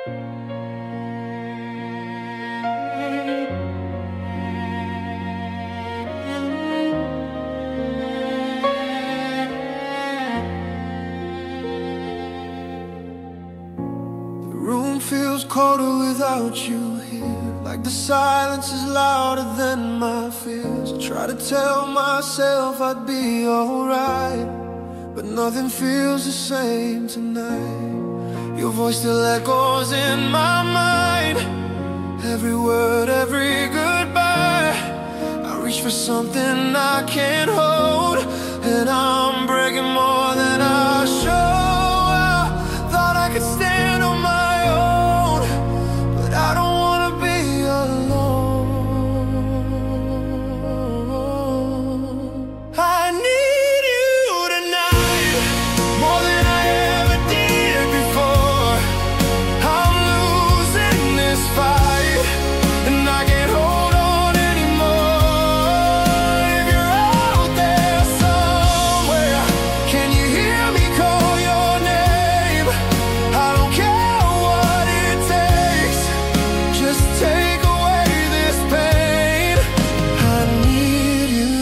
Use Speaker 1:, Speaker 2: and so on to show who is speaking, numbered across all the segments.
Speaker 1: Room feels colder without you here, like the silence is louder than my fears. I try to tell myself I'd be alright, but nothing feels the same tonight. Your voice still echoes in my mind, every word, every goodbye. I reach for something I can't hold, and I'm breaking more than I show. I thought I could stand on my own, but I don't wanna be alone. I need you tonight, more than I ever did before. I'm losing this fight, and I can't hold on anymore. If you're out there somewhere, can you hear me call your name? I don't care what it takes, just take away this pain. I need you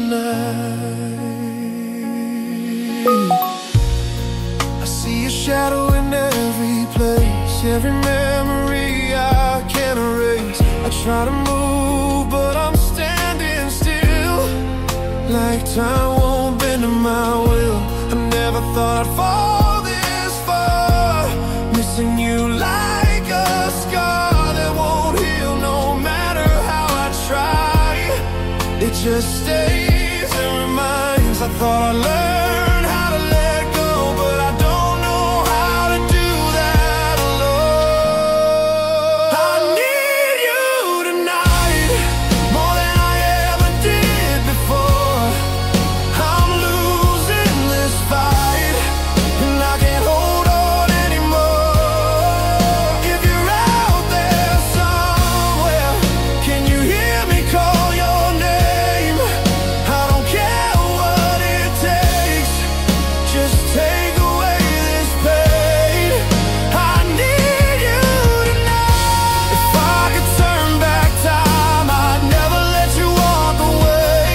Speaker 1: tonight. I see your shadow in every place, every memory I can't erase. I try to move, but I'm standing still, like time won't bend to my will. I never thought I'd fall this far, missing you like a scar that won't heal no matter how I try. It just stays and reminds. I thought I learned how to let go, but I don't know how to do that alone. I need you tonight, more than I ever did before. I'm losing this fight, and I can't hold on anymore. If you're out there somewhere, can you hear me call your name? I don't care what it takes, just take away this pain. I need you tonight. If I could turn back time, I'd never let you walk away.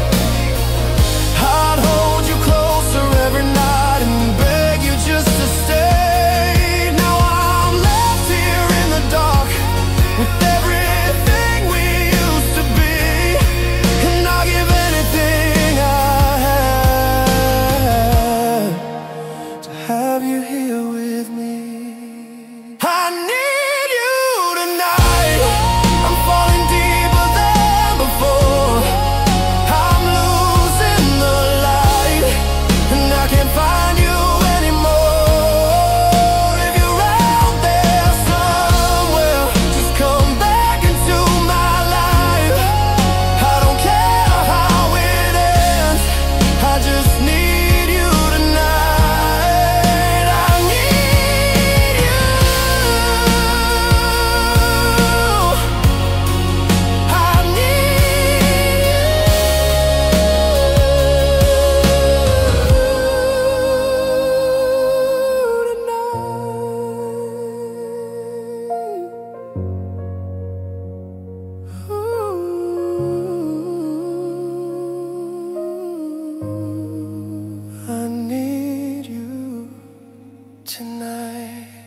Speaker 1: I'd hold you closer every night and beg you just to stay. Now I'm left here in the dark with everything we used to be, and I'll give anything I have to have you here with me. I need you tonight. I'm falling deeper than before. I'm losing the light, and I can't find you anymore. If you're out there somewhere, just come back into my life. I don't care how it ends, I just need you tonight. I need you. I need you tonight.